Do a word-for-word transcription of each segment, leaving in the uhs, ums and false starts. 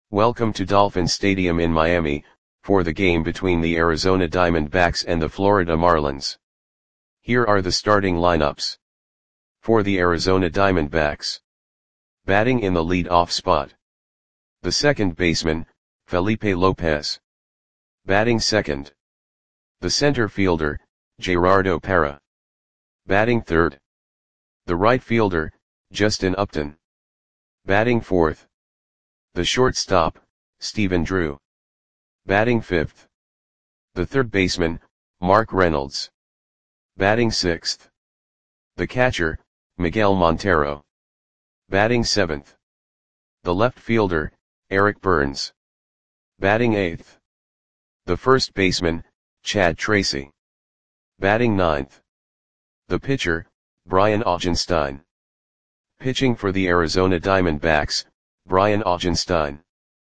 Welcome to Dolphin Stadium in Miami, for the game between the Arizona Diamondbacks and the Florida Marlins. Here are the starting lineups. For the Arizona Diamondbacks. Batting in the lead-off spot. The second baseman, Felipe Lopez. Batting second. The center fielder, Gerardo Parra. Batting third. The right fielder, Justin Upton. Batting fourth. The shortstop, Stephen Drew. Batting fifth. The third baseman, Mark Reynolds. Batting sixth. The catcher, Miguel Montero. Batting seventh. The left fielder, Eric Burns. Batting eighth. The first baseman, Chad Tracy. Batting ninth. The pitcher, Brian Augenstein. Pitching for the Arizona Diamondbacks, Brian Augenstein.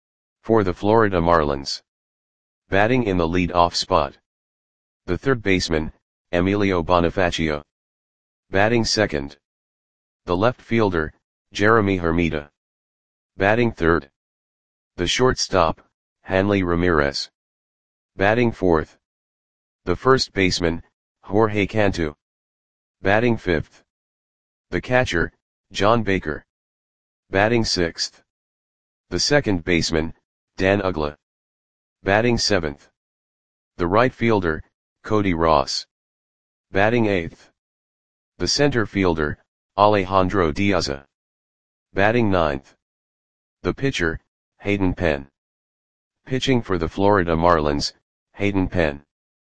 For the Florida Marlins. Batting in the lead-off spot. The third baseman, Emilio Bonifacio. Batting second. The left fielder, Jeremy Hermida. Batting third. The shortstop, Hanley Ramirez. Batting fourth. The first baseman, Jorge Cantu. Batting fifth. The catcher, John Baker. Batting sixth. The second baseman, Dan Uggla. Batting seventh. The right fielder, Cody Ross. Batting eighth. The center fielder, Alejandro Diaza. Batting ninth. The pitcher, Hayden Penn. Pitching for the Florida Marlins, Hayden Penn.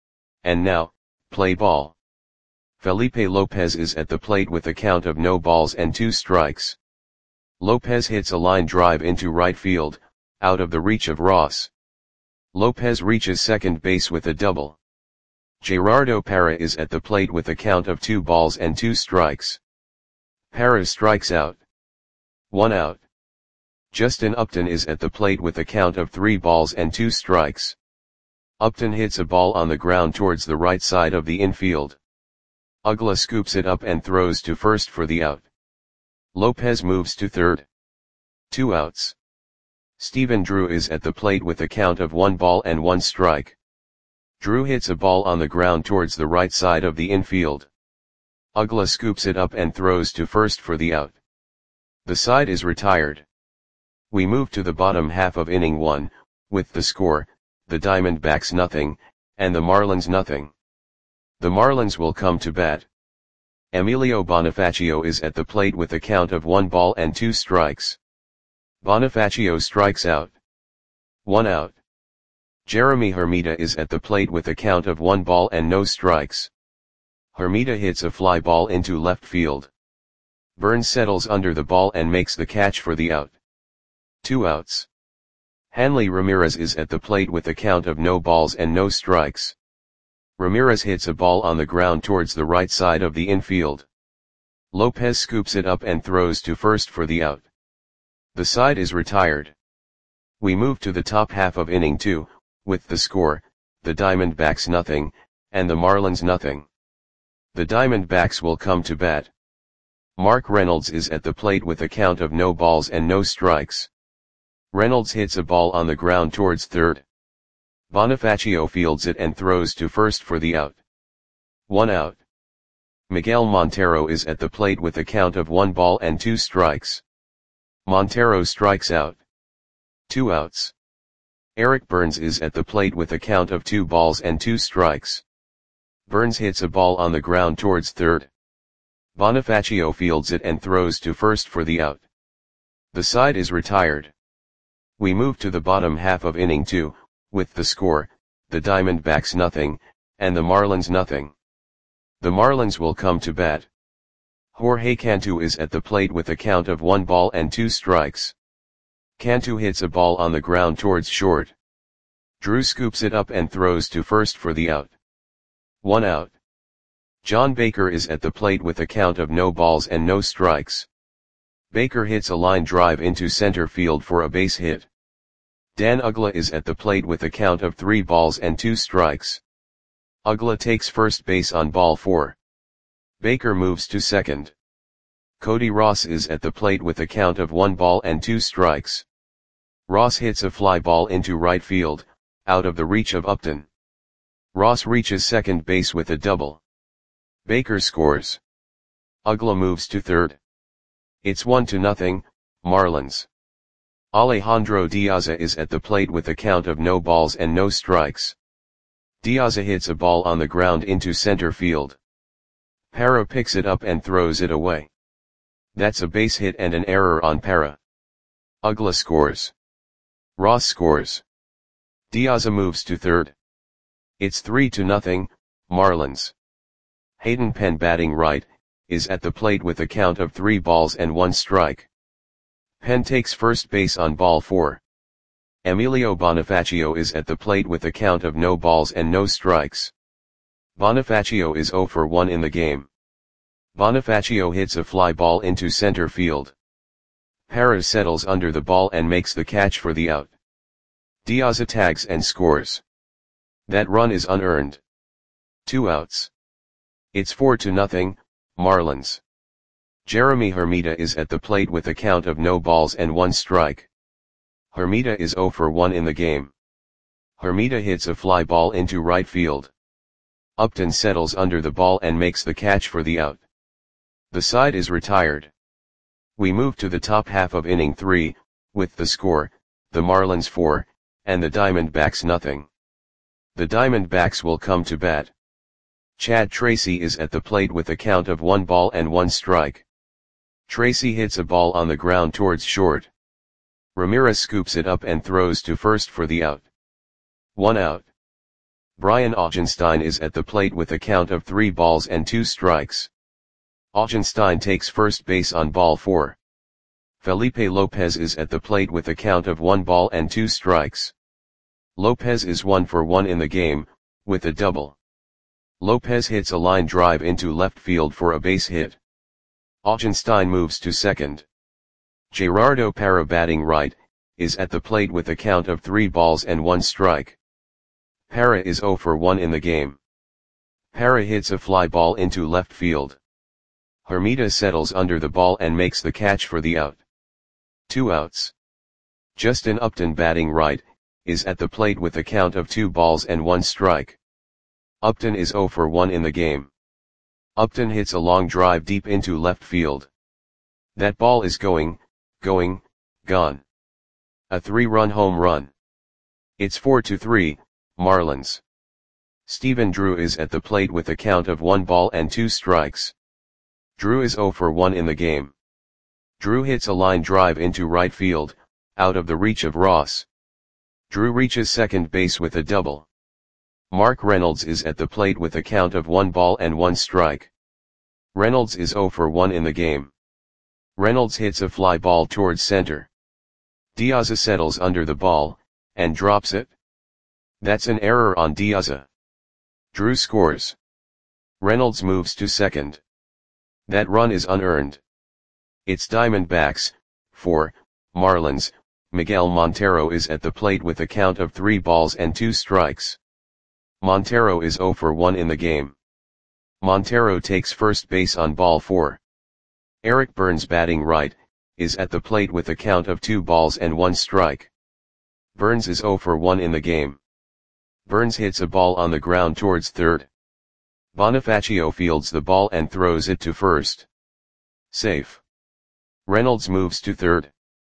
And now, play ball. Felipe Lopez is at the plate with a count of no balls and two strikes. Lopez hits a line drive into right field, out of the reach of Ross. Lopez reaches second base with a double. Gerardo Parra is at the plate with a count of two balls and two strikes. Parra strikes out. One out. Justin Upton is at the plate with a count of three balls and two strikes. Upton hits a ball on the ground towards the right side of the infield. Uggla scoops it up and throws to first for the out. Lopez moves to third. Two outs. Stephen Drew is at the plate with a count of one ball and one strike. Drew hits a ball on the ground towards the right side of the infield. Uggla scoops it up and throws to first for the out. The side is retired. We move to the bottom half of inning one, with the score, the Diamondbacks nothing, and the Marlins nothing. The Marlins will come to bat. Emilio Bonifacio is at the plate with a count of one ball and two strikes. Bonifacio strikes out. One out. Jeremy Hermida is at the plate with a count of one ball and no strikes. Hermida hits a fly ball into left field. Burns settles under the ball and makes the catch for the out. Two outs. Hanley Ramirez is at the plate with a count of no balls and no strikes. Ramirez hits a ball on the ground towards the right side of the infield. Lopez scoops it up and throws to first for the out. The side is retired. We move to the top half of inning two, with the score, the Diamondbacks nothing, and the Marlins nothing. The Diamondbacks will come to bat. Mark Reynolds is at the plate with a count of no balls and no strikes. Reynolds hits a ball on the ground towards third. Bonifacio fields it and throws to first for the out. One out. Miguel Montero is at the plate with a count of one ball and two strikes. Montero strikes out. Two outs. Eric Burns is at the plate with a count of two balls and two strikes. Burns hits a ball on the ground towards third. Bonifacio fields it and throws to first for the out. The side is retired. We move to the bottom half of inning two, with the score, the Diamondbacks nothing, and the Marlins nothing. The Marlins will come to bat. Jorge Cantu is at the plate with a count of one ball and two strikes. Cantu hits a ball on the ground towards short. Drew scoops it up and throws to first for the out. One out. John Baker is at the plate with a count of no balls and no strikes. Baker hits a line drive into center field for a base hit. Dan Uggla is at the plate with a count of three balls and two strikes. Uggla takes first base on ball four. Baker moves to second. Cody Ross is at the plate with a count of one ball and two strikes. Ross hits a fly ball into right field, out of the reach of Upton. Ross reaches second base with a double. Baker scores. Uggla moves to third. It's one to nothing, Marlins. Alejandro Diaza is at the plate with a count of no balls and no strikes. Diaza hits a ball on the ground into center field. Parra picks it up and throws it away. That's a base hit and an error on Parra. Uggla scores. Ross scores. Diaza moves to third. It's three to nothing, Marlins. Hayden Penn, batting right, is at the plate with a count of three balls and one strike. Penn takes first base on ball four. Emilio Bonifacio is at the plate with a count of no balls and no strikes. Bonifacio is zero for one in the game. Bonifacio hits a fly ball into center field. Parra settles under the ball and makes the catch for the out. Diaza tags and scores. That run is unearned. Two outs. It's four to nothing, Marlins. Jeremy Hermida is at the plate with a count of no balls and one strike. Hermida is zero for one in the game. Hermida hits a fly ball into right field. Upton settles under the ball and makes the catch for the out. The side is retired. We move to the top half of inning three, with the score, the Marlins four, and the Diamondbacks nothing. The Diamondbacks will come to bat. Chad Tracy is at the plate with a count of one ball and one strike. Tracy hits a ball on the ground towards short. Ramirez scoops it up and throws to first for the out. One out. Brian Augenstein is at the plate with a count of three balls and two strikes. Augenstein takes first base on ball four. Felipe Lopez is at the plate with a count of one ball and two strikes. Lopez is one for one in the game, with a double. Lopez hits a line drive into left field for a base hit. Augenstein moves to second. Gerardo Parra, batting right, is at the plate with a count of three balls and one strike. Parra is zero for one in the game. Parra hits a fly ball into left field. Hermida settles under the ball and makes the catch for the out. Two outs. Justin Upton, batting right, is at the plate with a count of two balls and one strike. Upton is zero for one in the game. Upton hits a long drive deep into left field. That ball is going, going, gone. A three-run home run. It's four to three, Marlins. Stephen Drew is at the plate with a count of one ball and two strikes. Drew is zero for one in the game. Drew hits a line drive into right field, out of the reach of Ross. Drew reaches second base with a double. Mark Reynolds is at the plate with a count of one ball and one strike. Reynolds is zero for one in the game. Reynolds hits a fly ball towards center. Diaza settles under the ball, and drops it. That's an error on Diaza. Drew scores. Reynolds moves to second. That run is unearned. It's Diamondbacks, four, Marlins. Miguel Montero is at the plate with a count of three balls and two strikes. Montero is zero for one in the game. Montero takes first base on ball four. Eric Burns, batting right, is at the plate with a count of two balls and one strike. Burns is zero for one in the game. Burns hits a ball on the ground towards third. Bonifacio fields the ball and throws it to first. Safe. Reynolds moves to third.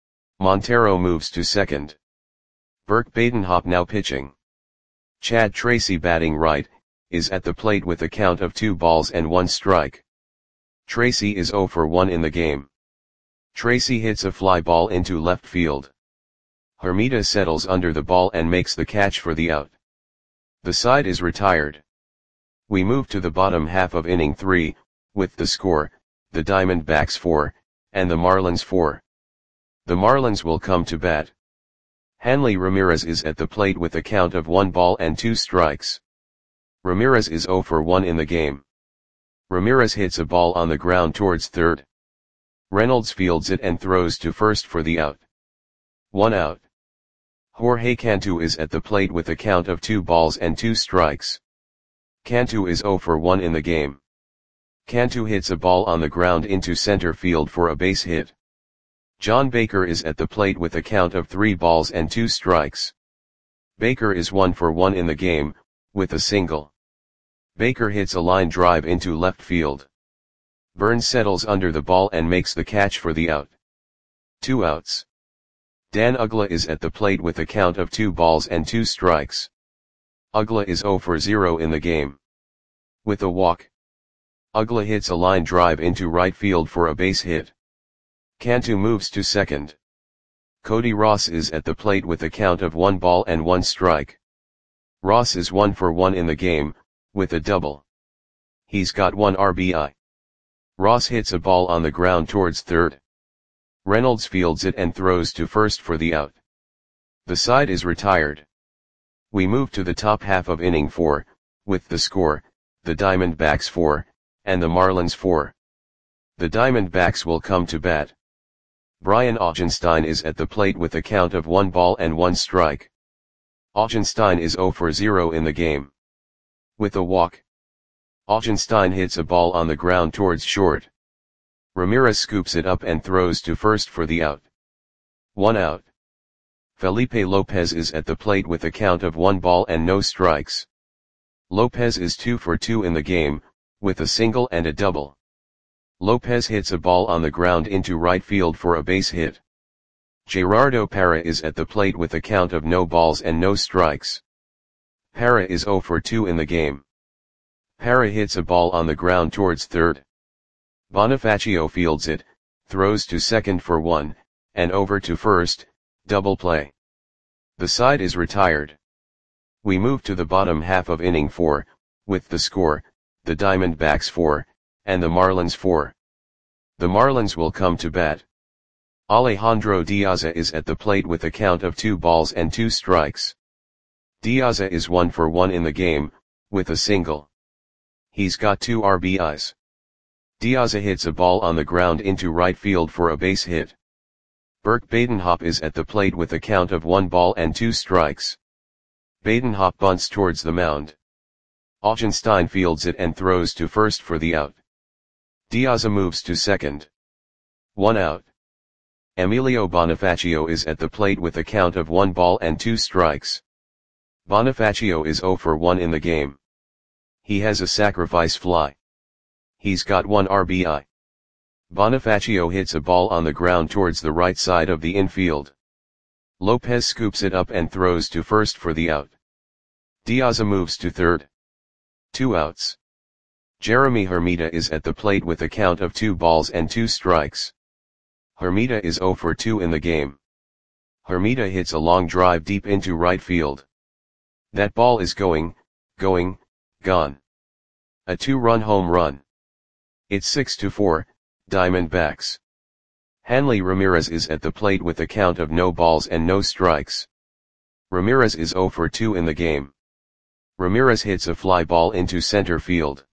Montero moves to second. Burke Badenhop now pitching. Chad Tracy, batting right, is at the plate with a count of two balls and one strike. Tracy is zero for one in the game. Tracy hits a fly ball into left field. Hermida settles under the ball and makes the catch for the out. The side is retired. We move to the bottom half of inning three, with the score, the Diamondbacks four, and the Marlins four. The Marlins will come to bat. Hanley Ramirez is at the plate with a count of one ball and two strikes. Ramirez is zero for one in the game. Ramirez hits a ball on the ground towards third. Reynolds fields it and throws to first for the out. One out. Jorge Cantu is at the plate with a count of two balls and two strikes. Cantu is zero for one in the game. Cantu hits a ball on the ground into center field for a base hit. John Baker is at the plate with a count of three balls and two strikes. Baker is one for one in the game, with a single. Baker hits a line drive into left field. Burns settles under the ball and makes the catch for the out. Two outs. Dan Uggla is at the plate with a count of two balls and two strikes. Uggla is zero for zero in the game. With a walk. Uggla hits a line drive into right field for a base hit. Cantu moves to second. Cody Ross is at the plate with a count of one ball and one strike. Ross is one for one in the game, with a double. He's got one R B I. Ross hits a ball on the ground towards third. Reynolds fields it and throws to first for the out. The side is retired. We move to the top half of inning four, with the score, the Diamondbacks four, and the Marlins four. The Diamondbacks will come to bat. Brian Augenstein is at the plate with a count of one ball and one strike. Augenstein is zero for zero in the game. With a walk. Augenstein hits a ball on the ground towards short. Ramirez scoops it up and throws to first for the out. One out. Felipe Lopez is at the plate with a count of one ball and no strikes. Lopez is two for two in the game, with a single and a double. Lopez hits a ball on the ground into right field for a base hit. Gerardo Parra is at the plate with a count of no balls and no strikes. Parra is zero for two in the game. Parra hits a ball on the ground towards third. Bonifacio fields it, throws to second for one, and over to first, double play. The side is retired. We move to the bottom half of inning four, with the score, the Diamondbacks four, and the Marlins four. The Marlins will come to bat. Alejandro Diaza is at the plate with a count of two balls and two strikes. Diaza is one for one in the game, with a single. He's got two R B Is. Diaza hits a ball on the ground into right field for a base hit. Burke Badenhop is at the plate with a count of one ball and two strikes. Badenhop bunts towards the mound. Augenstein fields it and throws to first for the out. Diaza moves to second. One out. Emilio Bonifacio is at the plate with a count of one ball and two strikes. Bonifacio is zero for one in the game. He has a sacrifice fly. He's got one R B I. Bonifacio hits a ball on the ground towards the right side of the infield. Lopez scoops it up and throws to first for the out. Diaza moves to third. Two outs. Jeremy Hermida is at the plate with a count of two balls and two strikes. Hermida is zero for two in the game. Hermida hits a long drive deep into right field. That ball is going, going, gone. A two-run home run. It's six to four, Diamondbacks. Hanley Ramirez is at the plate with a count of no balls and no strikes. Ramirez is zero for two in the game. Ramirez hits a fly ball into center field.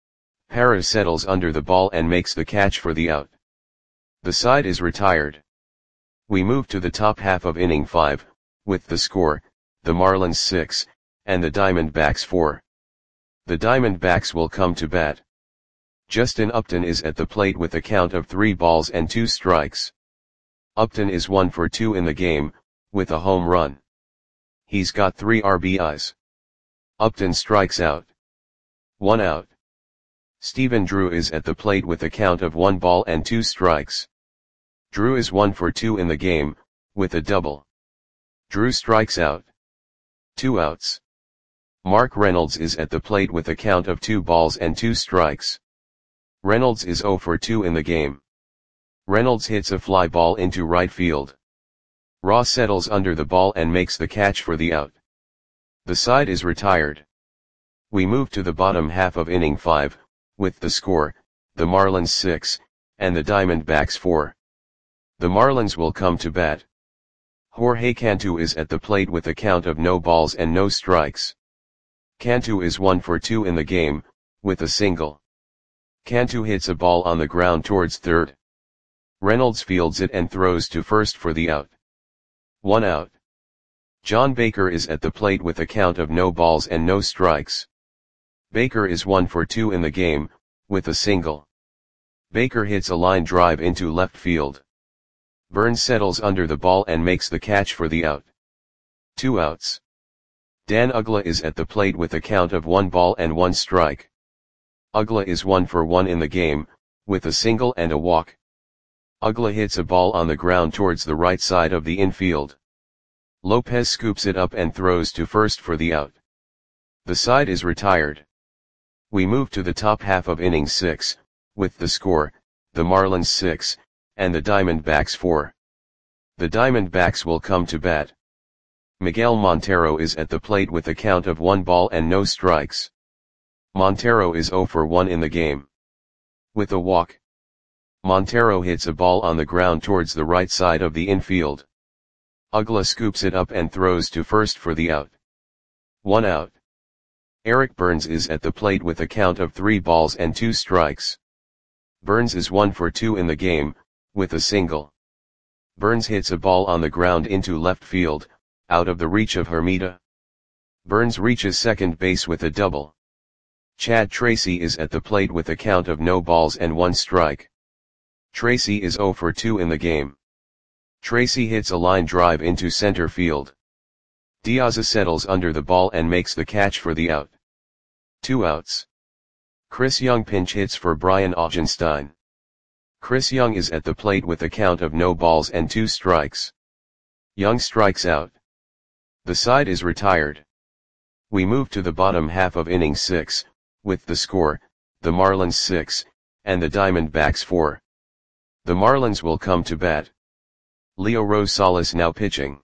Parra settles under the ball and makes the catch for the out. The side is retired. We move to the top half of inning five, with the score, the Marlins six, and the Diamondbacks four. The Diamondbacks will come to bat. Justin Upton is at the plate with a count of three balls and two strikes. Upton is one for two in the game, with a home run. He's got three R B Is. Upton strikes out. One out. Stephen Drew is at the plate with a count of one ball and two strikes. Drew is one for two in the game, with a double. Drew strikes out. Two outs. Mark Reynolds is at the plate with a count of two balls and two strikes. Reynolds is zero for two in the game. Reynolds hits a fly ball into right field. Ross settles under the ball and makes the catch for the out. The side is retired. We move to the bottom half of inning five, with the score, the Marlins six, and the Diamondbacks four. The Marlins will come to bat. Jorge Cantu is at the plate with a count of no balls and no strikes. Cantu is one for two in the game, with a single. Cantu hits a ball on the ground towards third. Reynolds fields it and throws to first for the out. One out. John Baker is at the plate with a count of no balls and no strikes. Baker is one for two in the game, with a single. Baker hits a line drive into left field. Burns settles under the ball and makes the catch for the out. Two outs. Dan Uggla is at the plate with a count of one ball and one strike. Uggla is one for one in the game, with a single and a walk. Uggla hits a ball on the ground towards the right side of the infield. Lopez scoops it up and throws to first for the out. The side is retired. We move to the top half of inning six, with the score, the Marlins six, and the Diamondbacks four. The Diamondbacks will come to bat. Miguel Montero is at the plate with a count of one ball and no strikes. Montero is zero for one in the game. With a walk, Montero hits a ball on the ground towards the right side of the infield. Uggla scoops it up and throws to first for the out. One out. Eric Burns is at the plate with a count of three balls and two strikes. Burns is one for two in the game, with a single. Burns hits a ball on the ground into left field, out of the reach of Hermida. Burns reaches second base with a double. Chad Tracy is at the plate with a count of no balls and one strike. Tracy is zero for two in the game. Tracy hits a line drive into center field. Diaz settles under the ball and makes the catch for the out. Two outs. Chris Young pinch hits for Brian Augenstein. Chris Young is at the plate with a count of no balls and two strikes. Young strikes out. The side is retired. We move to the bottom half of inning six, with the score, the Marlins six, and the Diamondbacks four. The Marlins will come to bat. Leo Rosales now pitching.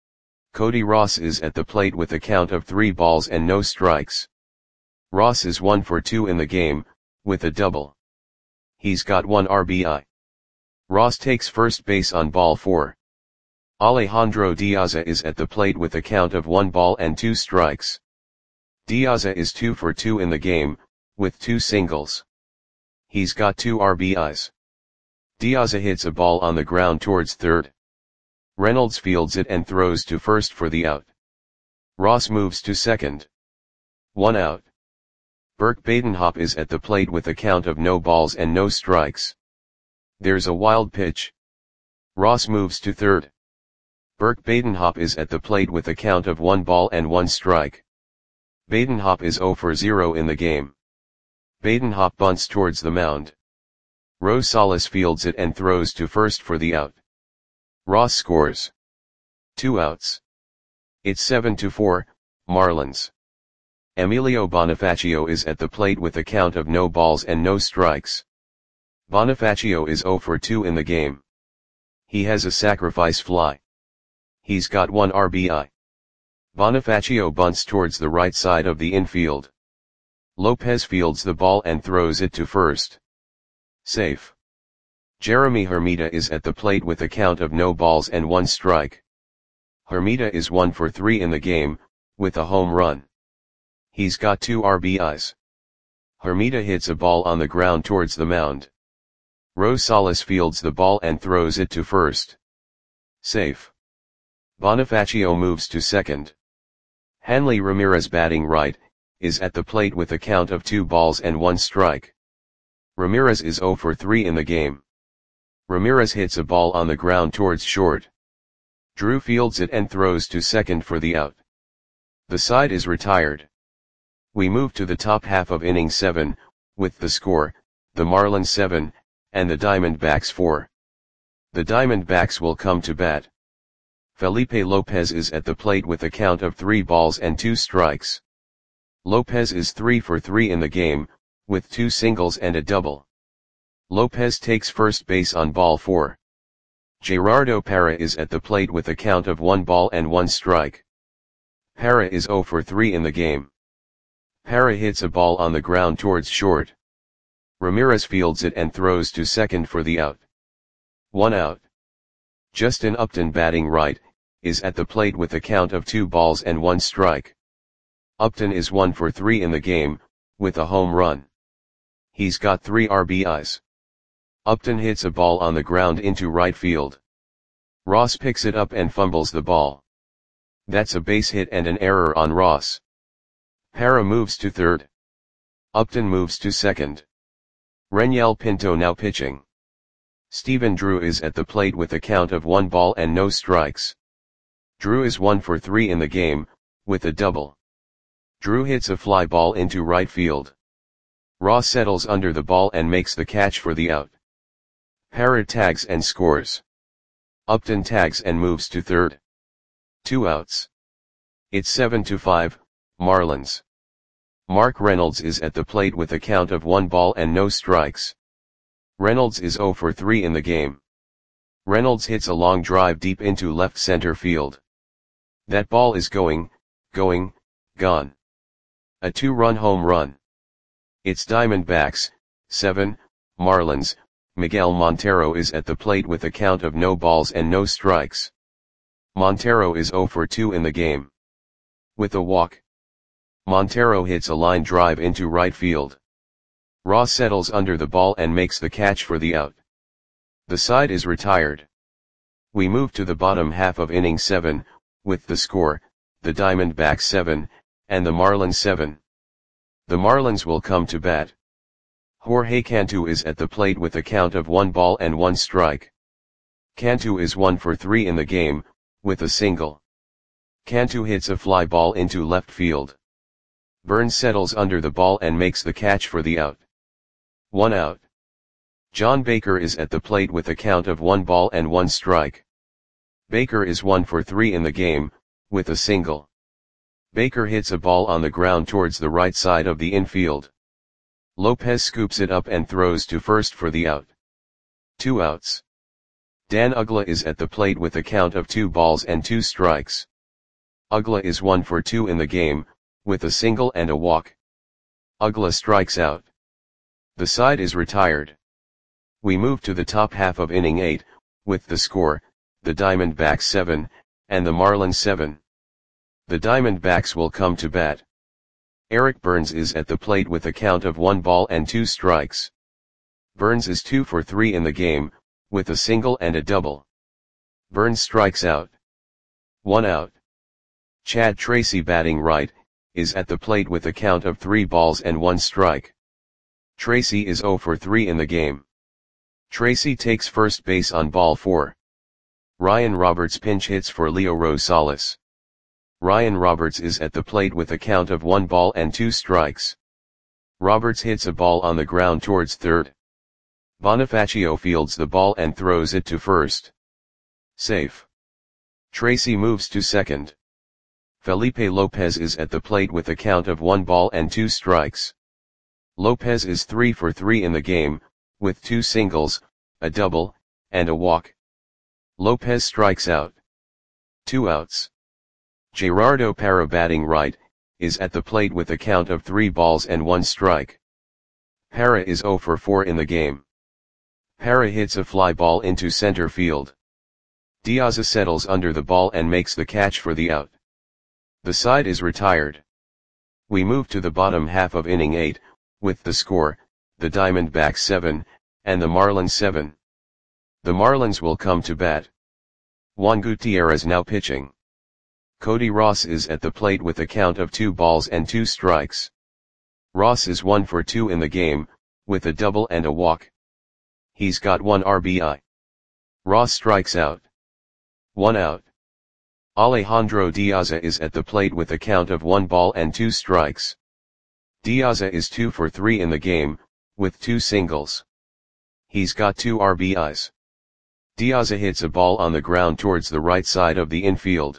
Cody Ross is at the plate with a count of three balls and no strikes. Ross is one for two in the game, with a double. He's got one R B I. Ross takes first base on ball four. Alejandro Diaz is at the plate with a count of one ball and two strikes. Diaz is two for two in the game, with two singles. He's got two R B Is. Diaz hits a ball on the ground towards third. Reynolds fields it and throws to first for the out. Ross moves to second. One out. Burke Badenhop is at the plate with a count of no balls and no strikes. There's a wild pitch. Ross moves to third. Burke Badenhop is at the plate with a count of one ball and one strike. Badenhop is zero for zero in the game. Badenhop bunts towards the mound. Rosales fields it and throws to first for the out. Ross scores. Two outs. It's seven to four, Marlins. Emilio Bonifacio is at the plate with a count of no balls and no strikes. Bonifacio is zero for two in the game. He has a sacrifice fly. He's got one R B I. Bonifacio bunts towards the right side of the infield. Lopez fields the ball and throws it to first. Safe. Jeremy Hermida is at the plate with a count of no balls and one strike. Hermida is one for three in the game, with a home run. He's got two R B Is. Hermida hits a ball on the ground towards the mound. Rosales fields the ball and throws it to first. Safe. Bonifacio moves to second. Hanley Ramirez batting right, is at the plate with a count of two balls and one strike. Ramirez is zero for three in the game. Ramirez hits a ball on the ground towards short. Drew fields it and throws to second for the out. The side is retired. We move to the top half of inning seven, with the score, the Marlins seven, and the Diamondbacks four. The Diamondbacks will come to bat. Felipe Lopez is at the plate with a count of three balls and two strikes. Lopez is three for three in the game, with two singles and a double. Lopez takes first base on ball four. Gerardo Parra is at the plate with a count of one ball and one strike. Parra is zero for three in the game. Parra hits a ball on the ground towards short. Ramirez fields it and throws to second for the out. One out. Justin Upton batting right, is at the plate with a count of two balls and one strike. Upton is one for three in the game, with a home run. He's got three R B Is. Upton hits a ball on the ground into right field. Ross picks it up and fumbles the ball. That's a base hit and an error on Ross. Parra moves to third. Upton moves to second. Renyel Pinto now pitching. Stephen Drew is at the plate with a count of one ball and no strikes. Drew is one for three in the game, with a double. Drew hits a fly ball into right field. Ross settles under the ball and makes the catch for the out. Parra tags and scores. Upton tags and moves to third. Two outs. It's seven to five, Marlins. Mark Reynolds is at the plate with a count of one ball and no strikes. Reynolds is zero for three in the game. Reynolds hits a long drive deep into left center field. That ball is going, going, gone. A two-run home run. It's Diamondbacks, seven, Marlins. Miguel Montero is at the plate with a count of no balls and no strikes. Montero is zero for two in the game. With a walk. Montero hits a line drive into right field. Ross settles under the ball and makes the catch for the out. The side is retired. We move to the bottom half of inning seven, with the score, the Diamondbacks seven, and the Marlins seven. The Marlins will come to bat. Jorge Cantu is at the plate with a count of one ball and one strike. Cantu is one for three in the game, with a single. Cantu hits a fly ball into left field. Burns settles under the ball and makes the catch for the out. One out. John Baker is at the plate with a count of one ball and one strike. Baker is one for three in the game, with a single. Baker hits a ball on the ground towards the right side of the infield. Lopez scoops it up and throws to first for the out. Two outs. Dan Uggla is at the plate with a count of two balls and two strikes. Uggla is one for two in the game, with a single and a walk. Uggla strikes out. The side is retired. We move to the top half of inning eight, with the score, the Diamondbacks seven, and the Marlins seven. The Diamondbacks will come to bat. Eric Burns is at the plate with a count of one ball and two strikes. Burns is two for three in the game, with a single and a double. Burns strikes out. One out. Chad Tracy, batting right, is at the plate with a count of three balls and one strike. Tracy is zero for three in the game. Tracy takes first base on ball four. Ryan Roberts pinch hits for Leo Rosales. Ryan Roberts is at the plate with a count of one ball and two strikes. Roberts hits a ball on the ground towards third. Bonifacio fields the ball and throws it to first. Safe. Tracy moves to second. Felipe Lopez is at the plate with a count of one ball and two strikes. Lopez is three for three in the game, with two singles, a double, and a walk. Lopez strikes out. Two outs. Gerardo Parra, batting right, is at the plate with a count of three balls and one strike. Parra is zero for four in the game. Parra hits a fly ball into center field. Diaz settles under the ball and makes the catch for the out. The side is retired. We move to the bottom half of inning eight, with the score, the Diamondbacks seven, and the Marlins seven. The Marlins will come to bat. Juan Gutierrez now pitching. Cody Ross is at the plate with a count of two balls and two strikes. Ross is one for two in the game, with a double and a walk. He's got one R B I. Ross strikes out. One out. Alejandro Diaz is at the plate with a count of one ball and two strikes. Diaz is two for three in the game, with two singles. He's got two R B Is. Diaz hits a ball on the ground towards the right side of the infield.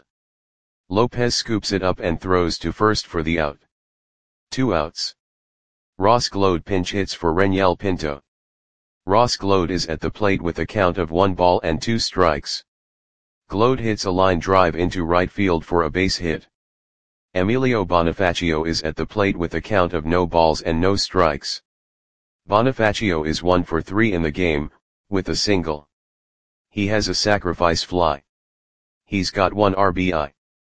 Lopez scoops it up and throws to first for the out. Two outs. Ross Glode pinch hits for Reniel Pinto. Ross Glode is at the plate with a count of one ball and two strikes. Glode hits a line drive into right field for a base hit. Emilio Bonifacio is at the plate with a count of no balls and no strikes. Bonifacio is one for three in the game, with a single. He has a sacrifice fly. He's got one R B I.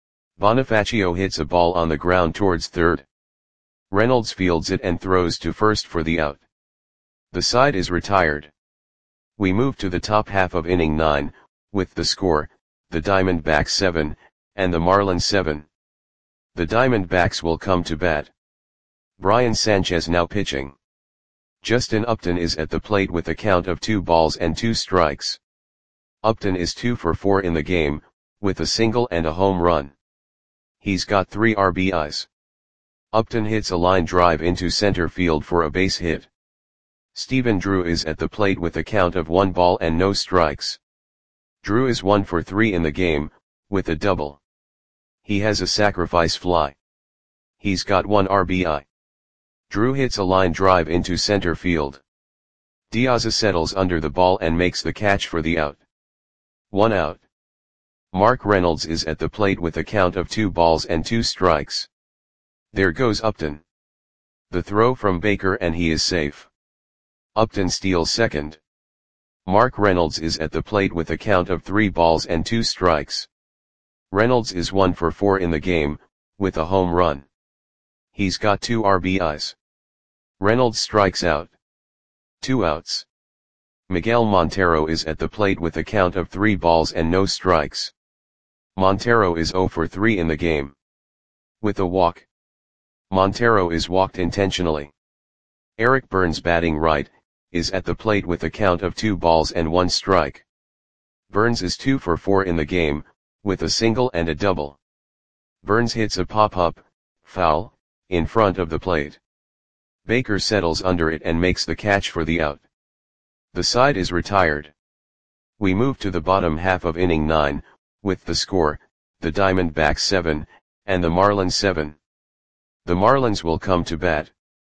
Bonifacio hits a ball on the ground towards third. Reynolds fields it and throws to first for the out. The side is retired. We move to the top half of inning nine, with the score, the Diamondbacks seven, and the Marlins seven. The Diamondbacks will come to bat. Brian Sanchez now pitching. Justin Upton is at the plate with a count of two balls and two strikes. Upton is two for four in the game, with a single and a home run. He's got three R B Is. Upton hits a line drive into center field for a base hit. Stephen Drew is at the plate with a count of one ball and no strikes. Drew is one for three in the game, with a double. He has a sacrifice fly. He's got one R B I. Drew hits a line drive into center field. Diaz settles under the ball and makes the catch for the out. One out. Mark Reynolds is at the plate with a count of two balls and two strikes. There goes Upton. The throw from Baker and he is safe. Upton steals second. Mark Reynolds is at the plate with a count of three balls and two strikes. Reynolds is one for four in the game, with a home run. He's got two R B Is. Reynolds strikes out. Two outs. Miguel Montero is at the plate with a count of three balls and no strikes. Montero is zero for three in the game. With a walk. Montero is walked intentionally. Eric Burns, batting right, is at the plate with a count of two balls and one strike. Burns is two for four in the game, with a single and a double. Burns hits a pop-up, foul, in front of the plate. Baker settles under it and makes the catch for the out. The side is retired. We move to the bottom half of inning nine, with the score, the Diamondbacks seven, and the Marlins seven. The Marlins will come to bat.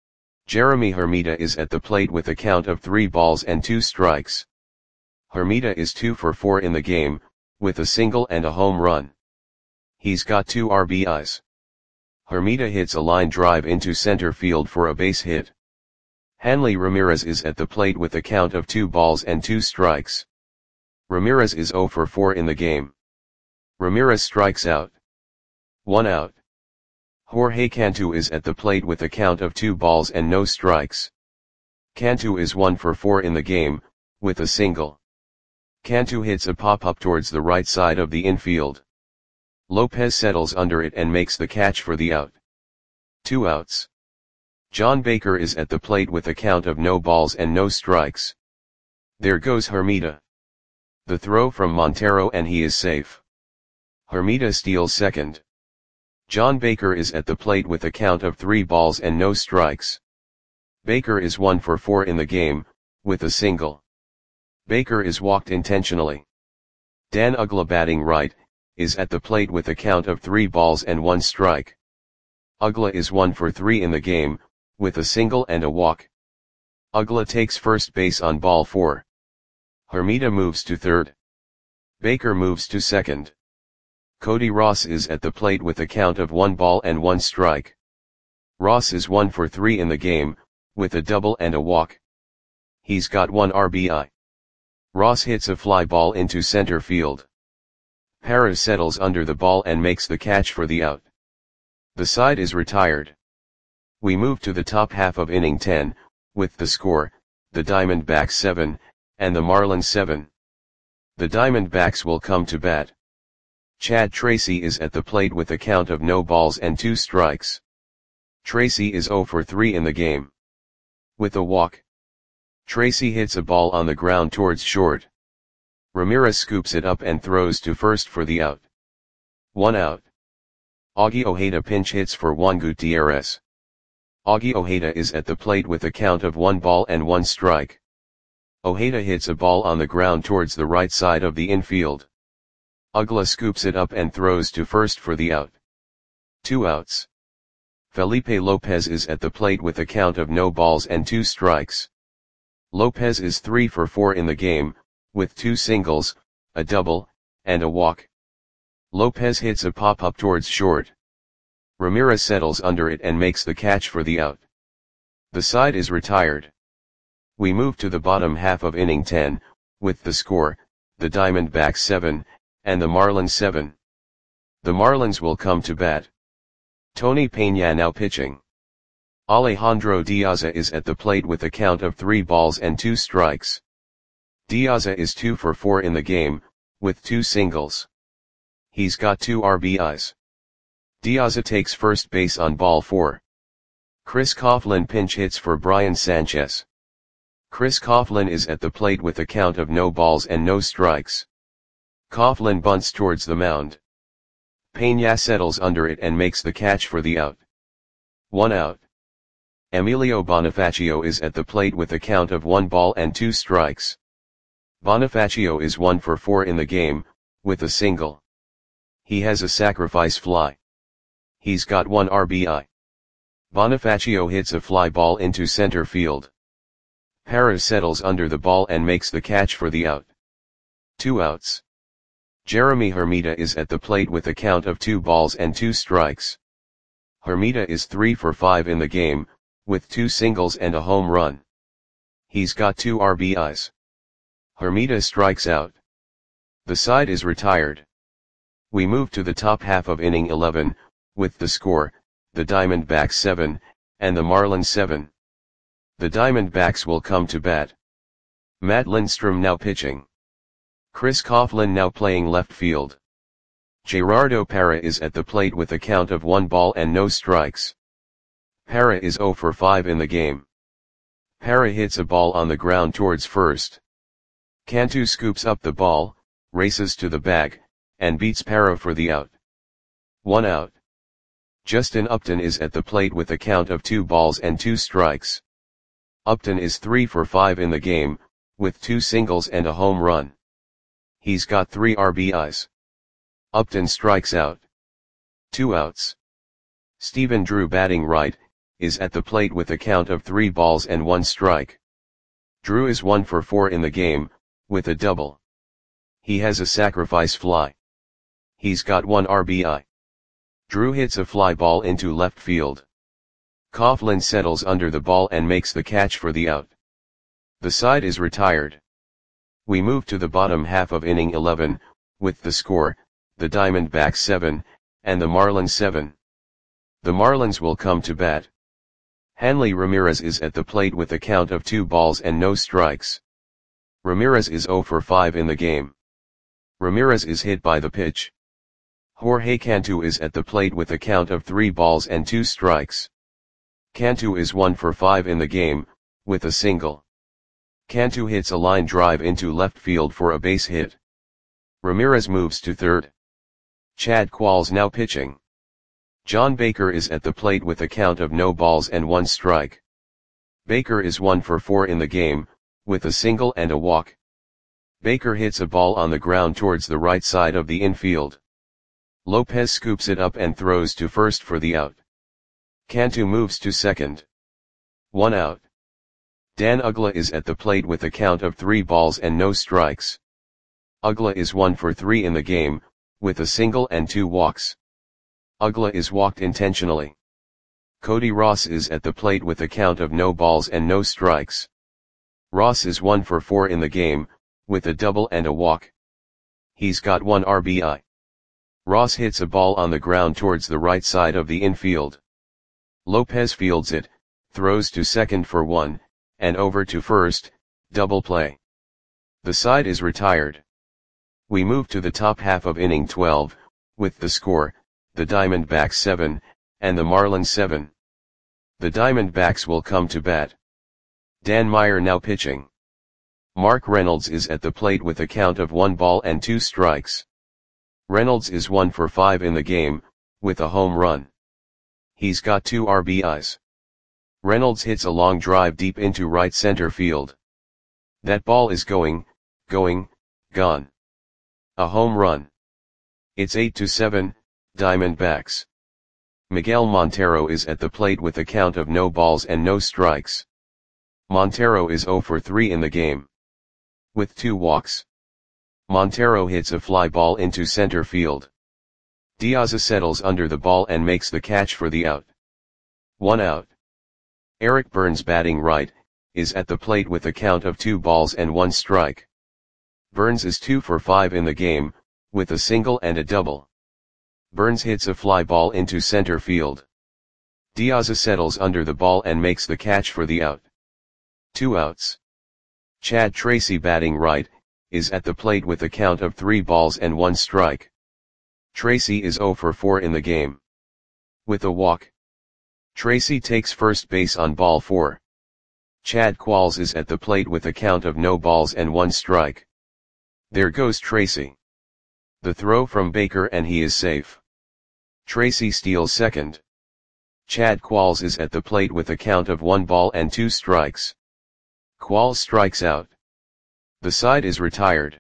Jeremy Hermida is at the plate with a count of three balls and two strikes. Hermida is two for four in the game, with a single and a home run. He's got two R B Is. Hermida hits a line drive into center field for a base hit. Hanley Ramirez is at the plate with a count of two balls and two strikes. Ramirez is zero for four in the game. Ramirez strikes out. One out. Jorge Cantu is at the plate with a count of two balls and no strikes. Cantu is one for four in the game, with a single. Cantu hits a pop-up towards the right side of the infield. Lopez settles under it and makes the catch for the out. Two outs. John Baker is at the plate with a count of no balls and no strikes. There goes Hermida. The throw from Montero and he is safe. Hermida steals second. John Baker is at the plate with a count of three balls and no strikes. Baker is one for four in the game, with a single. Baker is walked intentionally. Dan Uggla, batting right, is at the plate with a count of three balls and one strike. Uggla is one for three in the game, with a single and a walk. Uggla takes first base on ball four. Hermida moves to third. Baker moves to second. Cody Ross is at the plate with a count of one ball and one strike. Ross is one for three in the game, with a double and a walk. He's got one R B I. Ross hits a fly ball into center field. Perez settles under the ball and makes the catch for the out. The side is retired. We move to the top half of inning ten, with the score, the Diamondbacks seven, and the Marlins seven. The Diamondbacks will come to bat. Chad Tracy is at the plate with a count of no balls and two strikes. Tracy is zero for three in the game. With a walk. Tracy hits a ball on the ground towards short. Ramirez scoops it up and throws to first for the out. One out. Augie Ojeda pinch hits for Juan Gutierrez. Augie Ojeda is at the plate with a count of one ball and one strike. Ojeda hits a ball on the ground towards the right side of the infield. Uggla scoops it up and throws to first for the out. Two outs. Felipe Lopez is at the plate with a count of no balls and two strikes. Lopez is three for four in the game, with two singles, a double, and a walk. Lopez hits a pop-up towards short. Ramirez settles under it and makes the catch for the out. The side is retired. We move to the bottom half of inning ten, with the score, the Diamondbacks seven, and the Marlins seven. The Marlins will come to bat. Tony Peña now pitching. Alejandro Diaza is at the plate with a count of three balls and two strikes. Diaza is two for four in the game, with two singles. He's got two R B Is. Diaza takes first base on ball four. Chris Coughlin pinch hits for Brian Sanchez. Chris Coughlin is at the plate with a count of no balls and no strikes. Coughlin bunts towards the mound. Peña settles under it and makes the catch for the out. One out. Emilio Bonifacio is at the plate with a count of one ball and two strikes. Bonifacio is one for four in the game, with a single. He has a sacrifice fly. He's got one R B I. Bonifacio hits a fly ball into center field. Parra settles under the ball and makes the catch for the out. Two outs. Jeremy Hermida is at the plate with a count of two balls and two strikes. Hermida is three for five in the game, with two singles and a home run. He's got two R B Is. Hermida strikes out. The side is retired. We move to the top half of inning eleven, with the score, the Diamondbacks seven, and the Marlins seven. The Diamondbacks will come to bat. Matt Lindstrom now pitching. Chris Coughlin now playing left field. Gerardo Parra is at the plate with a count of one ball and no strikes. Parra is zero for five in the game. Parra hits a ball on the ground towards first. Cantu scoops up the ball, races to the bag, and beats Parra for the out. One out. Justin Upton is at the plate with a count of two balls and two strikes. Upton is three for five in the game, with two singles and a home run. He's got three R B Is. Upton strikes out. Two outs. Stephen Drew batting right, is at the plate with a count of three balls and one strike. Drew is one for four in the game, with a double. He has a sacrifice fly. He's got one R B I. Drew hits a fly ball into left field. Coughlin settles under the ball and makes the catch for the out. The side is retired. We move to the bottom half of inning eleven, with the score, the Diamondbacks seven, and the Marlins seven. The Marlins will come to bat. Hanley Ramirez is at the plate with a count of two balls and no strikes. Ramirez is zero for five in the game. Ramirez is hit by the pitch. Jorge Cantu is at the plate with a count of three balls and two strikes. Cantu is one for five in the game, with a single. Cantu hits a line drive into left field for a base hit. Ramirez moves to third. Chad Qualls now pitching. John Baker is at the plate with a count of no balls and one strike. Baker is one for four in the game, with a single and a walk. Baker hits a ball on the ground towards the right side of the infield. Lopez scoops it up and throws to first for the out. Cantu moves to second. One out. Dan Uggla is at the plate with a count of three balls and no strikes. Uggla is one for three in the game, with a single and two walks. Uggla is walked intentionally. Cody Ross is at the plate with a count of no balls and no strikes. Ross is one for four in the game, with a double and a walk. He's got one R B I. Ross hits a ball on the ground towards the right side of the infield. Lopez fields it, throws to second for one, and over to first, double play. The side is retired. We move to the top half of inning twelve, with the score, the Diamondbacks seven, and the Marlins seven. The Diamondbacks will come to bat. Dan Meyer now pitching. Mark Reynolds is at the plate with a count of one ball and two strikes. Reynolds is one for five in the game, with a home run. He's got two R B Is. Reynolds hits a long drive deep into right center field. That ball is going, going, gone. A home run. It's eight to seven, Diamondbacks. Miguel Montero is at the plate with a count of no balls and no strikes. Montero is zero for three in the game. With two walks. Montero hits a fly ball into center field. Diaz settles under the ball and makes the catch for the out. One out. Eric Burns batting right, is at the plate with a count of two balls and one strike. Burns is two for five in the game, with a single and a double. Burns hits a fly ball into center field. Diaz settles under the ball and makes the catch for the out. Two outs. Chad Tracy batting right, is at the plate with a count of three balls and one strike. Tracy is zero for four in the game. With a walk. Tracy takes first base on ball four. Chad Qualls is at the plate with a count of no balls and one strike. There goes Tracy. The throw from Baker and he is safe. Tracy steals second. Chad Qualls is at the plate with a count of one ball and two strikes. Qualls strikes out. The side is retired.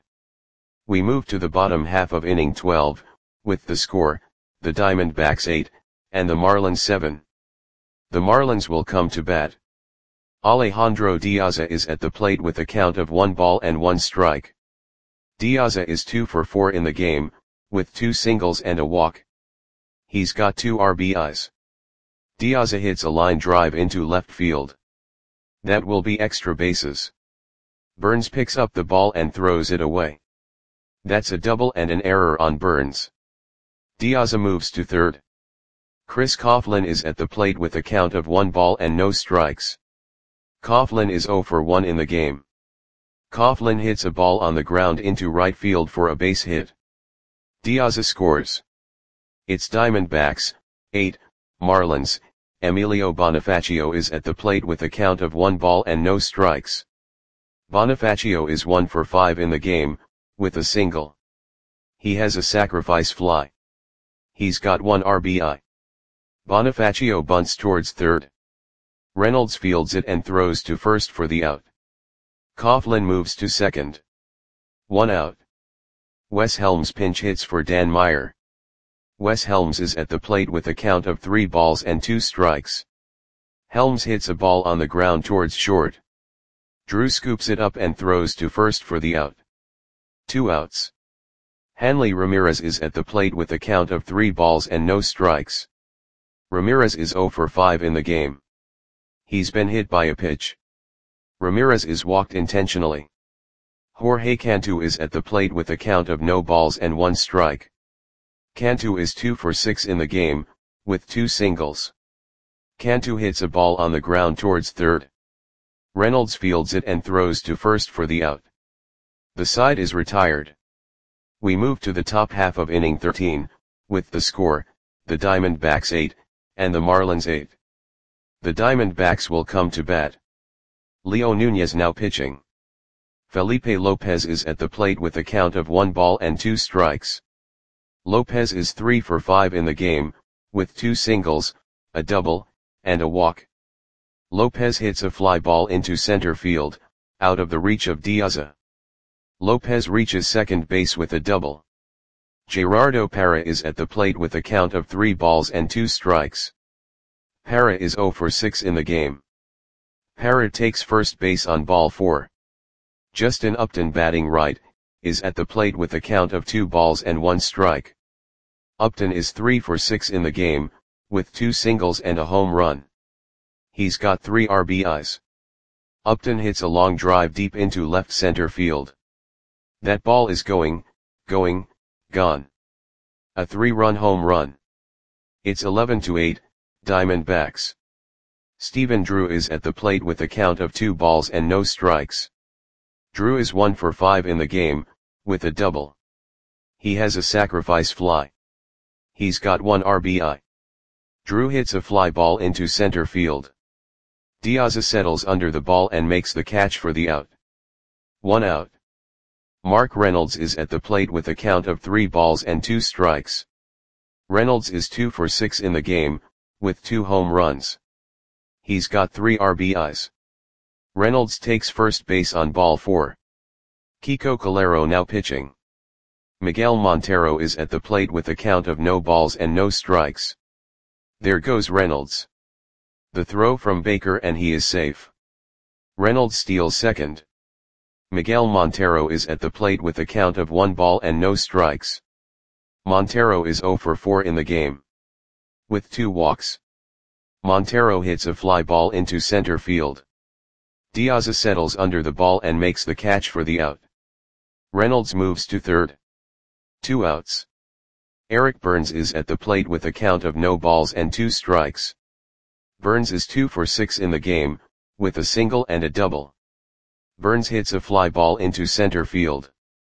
We move to the bottom half of inning twelve, with the score, the Diamondbacks eight, and the Marlins seven. The Marlins will come to bat. Alejandro Diaza is at the plate with a count of one ball and one strike. Diaza is two for four in the game, with two singles and a walk. He's got two R B Is. Diaza hits a line drive into left field. That will be extra bases. Burns picks up the ball and throws it away. That's a double and an error on Burns. Diaza moves to third. Chris Coughlin is at the plate with a count of one ball and no strikes. Coughlin is zero for one in the game. Coughlin hits a ball on the ground into right field for a base hit. Diaza scores. It's Diamondbacks, eight, Marlins. Emilio Bonifacio is at the plate with a count of one ball and no strikes. Bonifacio is one for five in the game, with a single. He has a sacrifice fly. He's got one R B I. Bonifacio bunts towards third. Reynolds fields it and throws to first for the out. Coughlin moves to second. One out. Wes Helms pinch hits for Dan Meyer. Wes Helms is at the plate with a count of three balls and two strikes. Helms hits a ball on the ground towards short. Drew scoops it up and throws to first for the out. Two outs. Hanley Ramirez is at the plate with a count of three balls and no strikes. Ramirez is zero for five in the game. He's been hit by a pitch. Ramirez is walked intentionally. Jorge Cantu is at the plate with a count of no balls and one strike. Cantu is two for six in the game, with two singles. Cantu hits a ball on the ground towards third. Reynolds fields it and throws to first for the out. The side is retired. We move to the top half of inning thirteen, with the score, the Diamondbacks eight, and the Marlins eight. The Diamondbacks will come to bat. Leo Nunez now pitching. Felipe Lopez is at the plate with a count of one ball and two strikes. Lopez is three for five in the game, with two singles, a double, and a walk. Lopez hits a fly ball into center field, out of the reach of Diaza. Lopez reaches second base with a double. Gerardo Parra is at the plate with a count of three balls and two strikes. Parra is zero for six in the game. Parra takes first base on ball four. Justin Upton, batting right, is at the plate with a count of two balls and one strike. Upton is three for six in the game, with two singles and a home run. He's got three R B Is. Upton hits a long drive deep into left center field. That ball is going, going, gone. A three-run home run. It's eleven to eight, Diamondbacks. Stephen Drew is at the plate with a count of two balls and no strikes. Drew is one for five in the game, with a double. He has a sacrifice fly. He's got one R B I. Drew hits a fly ball into center field. Diaza settles under the ball and makes the catch for the out. One out. Mark Reynolds is at the plate with a count of three balls and two strikes. Reynolds is two for six in the game, with two home runs. He's got three R B Is. Reynolds takes first base on ball four. Kiko Calero now pitching. Miguel Montero is at the plate with a count of no balls and no strikes. There goes Reynolds. The throw from Baker and he is safe. Reynolds steals second. Miguel Montero is at the plate with a count of one ball and no strikes. Montero is zero for four in the game. With two walks. Montero hits a fly ball into center field. Diaza settles under the ball and makes the catch for the out. Reynolds moves to third. Two outs. Eric Burns is at the plate with a count of no balls and two strikes. Burns is two for six in the game, with a single and a double. Burns hits a fly ball into center field.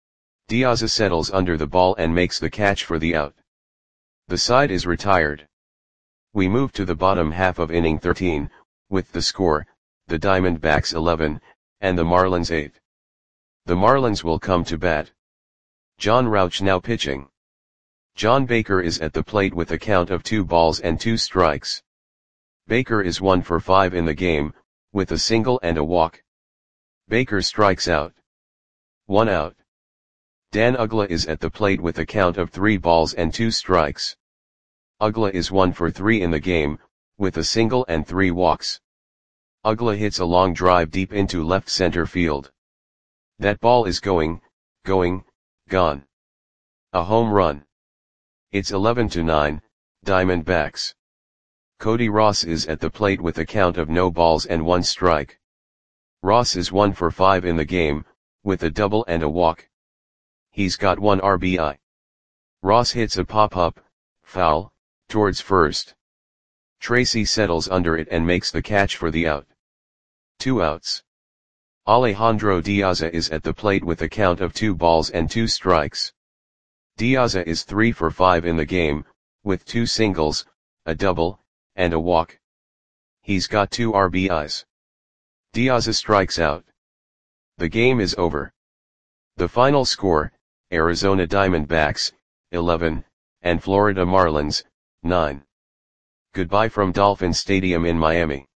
Diaza settles under the ball and makes the catch for the out. The side is retired. We move to the bottom half of inning thirteen, with the score, the Diamondbacks eleven, and the Marlins eight. The Marlins will come to bat. John Rauch now pitching. John Baker is at the plate with a count of two balls and two strikes. Baker is one for five in the game, with a single and a walk. Baker strikes out. One out. Dan Uggla is at the plate with a count of three balls and two strikes. Uggla is one for three in the game, with a single and three walks. Uggla hits a long drive deep into left center field. That ball is going, going, gone. A home run. It's eleven to nine, Diamondbacks. Cody Ross is at the plate with a count of no balls and one strike. Ross is one for five in the game, with a double and a walk. He's got one R B I. Ross hits a pop-up, foul, towards first. Tracy settles under it and makes the catch for the out. Two outs. Alejandro Diaza is at the plate with a count of two balls and two strikes. Diaza is three for five in the game, with two singles, a double, and a walk. He's got two R B Is. Diaza strikes out. The game is over. The final score, Arizona Diamondbacks, eleven, and Florida Marlins, nine. Goodbye from Dolphin Stadium in Miami.